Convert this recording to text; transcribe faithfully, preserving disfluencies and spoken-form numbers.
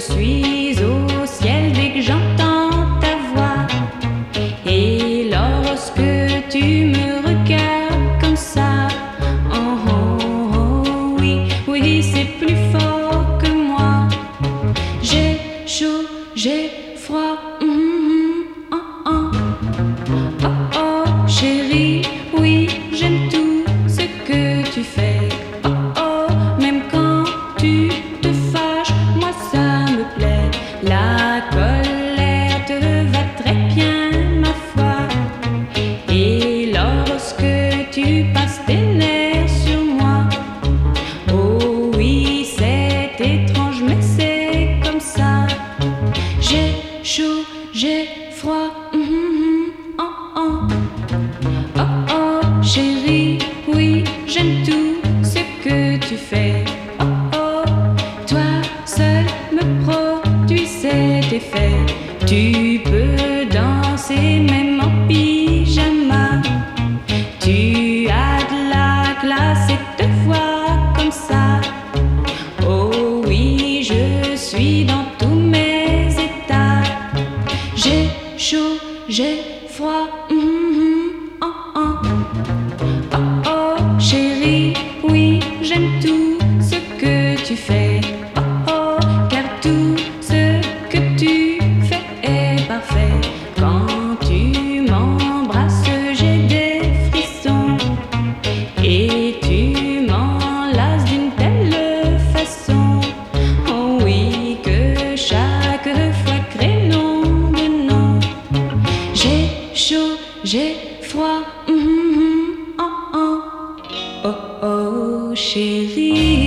suis au ciel dès que j'entends ta voix. Et lorsque tu me regardes comme ça, oh, oh, oh, oui, oui, c'est plus fort que moi. J'ai chaud, j'ai froid, mm, mm, oh, oh. Oh, oh, chérie, oui, j'aime tout ce que tu fais. Oh, oh, même quand tu te fâches, moi ça me plaît. La colère te va très bien, ma foi. Et lorsque tu passes tes nerfs sur moi, oh oui, c'est étrange, mais c'est comme ça. J'ai chaud, j'ai froid, mm, mm, oh, oh. Oh, oh, chérie, oui, j'aime tout ce que tu fais. Oh, oh, toi seul me produis cet effet. Tu peux danser même en pyjama. Tu as de la classe et te vois comme ça. Oh oui, je suis dans tous mes états. J'ai chaud, j'ai froid, mm, mm, oh, oh. Oh, oh, chérie, oui, j'aime tout ce que tu fais. Oh, oh, car tout ce que tu fais est parfait. Quand tu m'embrasses, j'ai des frissons. Et tu m'enlaces d'une telle façon. Oh oui, que chaque fois crée nom de nom. J'ai chaud, j'ai froid, mm, mm, oh, oh, oh, oh, chérie.